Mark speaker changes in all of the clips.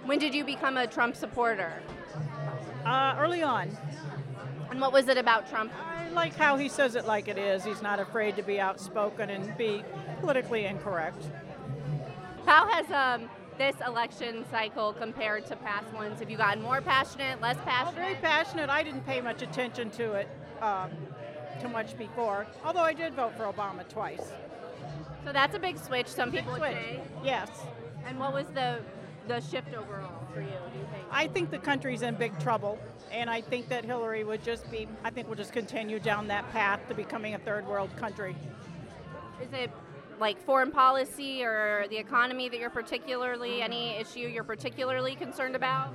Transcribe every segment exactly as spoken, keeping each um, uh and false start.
Speaker 1: When did you become a Trump supporter?
Speaker 2: Uh, early on.
Speaker 1: And what was it about Trump?
Speaker 2: I like how he says it like it is. He's not afraid to be outspoken and be politically incorrect.
Speaker 1: How has um, this election cycle compared to past ones? Have you gotten more passionate, less
Speaker 2: Oh,
Speaker 1: passionate?
Speaker 2: very passionate. I didn't pay much attention to it um, too much before, although I did vote for Obama twice.
Speaker 1: So that's a big switch, some
Speaker 2: Big
Speaker 1: people would
Speaker 2: switch.
Speaker 1: say.
Speaker 2: Yes.
Speaker 1: And what was the the shift overall for you, do you think?
Speaker 2: I think the country's in big trouble, and I think that Hillary would just be, I think we'll just continue down that path to becoming a third world country.
Speaker 1: Is it like foreign policy or the economy that you're particularly, any issue you're particularly concerned about?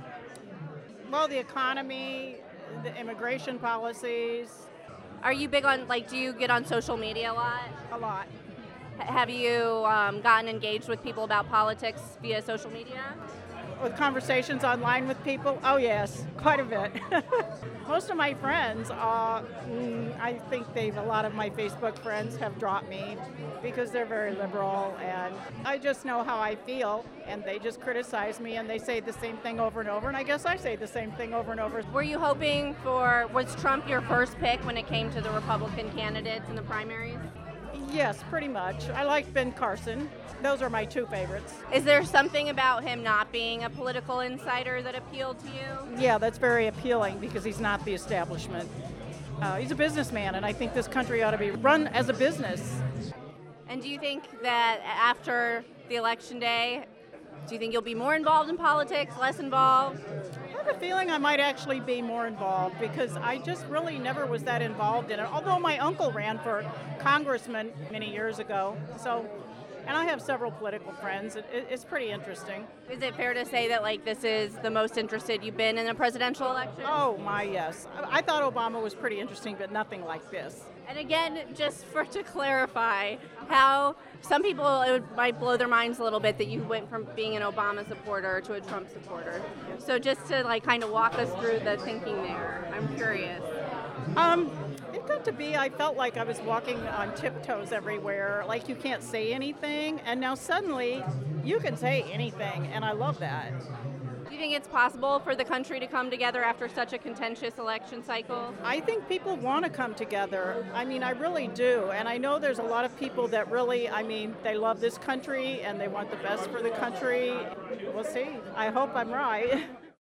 Speaker 2: Well, the economy, the immigration policies,
Speaker 1: Are you big on, like, do you get on social media a lot?
Speaker 2: a lot.
Speaker 1: H- Have you um, gotten engaged with people about politics via social media?
Speaker 2: With conversations online with people, oh yes, quite a bit. Most of my friends, uh, mm, I think they've, a lot of my Facebook friends have dropped me because they're very liberal, and I just know how I feel, and they just criticize me, and they say the same thing over and over, and I guess I say the same thing over and over.
Speaker 1: Were you hoping for, was Trump your first pick when it came to the Republican candidates in the primaries?
Speaker 2: Yes, pretty much. I like Ben Carson. Those are my two favorites.
Speaker 1: Is there something about him not being a political insider that appealed to you?
Speaker 2: Yeah, that's very appealing because he's not the establishment. Uh, he's a businessman, and I think this country ought to be run as a business.
Speaker 1: And do you think that after the election day, do you think you'll be more involved in politics, less involved?
Speaker 2: I have a feeling I might actually be more involved because I just really never was that involved in it. Although my uncle ran for congressman many years ago, so, and I have several political friends. It, it, it's pretty interesting.
Speaker 1: Is it fair to say that like this is the most interested you've been in a presidential election?
Speaker 2: Oh my, yes. I, I thought Obama was pretty interesting, but nothing like this.
Speaker 1: And again, just for to clarify, how some people it would, might blow their minds a little bit that you went from being an Obama supporter to a Trump supporter. So just to like kind of walk us through the thinking there, I'm curious.
Speaker 2: Um, it got to be, I felt like I was walking on tiptoes everywhere, like you can't say anything, and now suddenly you can say anything, and I love that.
Speaker 1: Do you think it's possible for the country to come together after such a contentious election cycle?
Speaker 2: I think people want to come together. I mean, I really do. And I know there's a lot of people that really, I mean, they love this country and they want the best for the country. We'll see. I hope I'm right.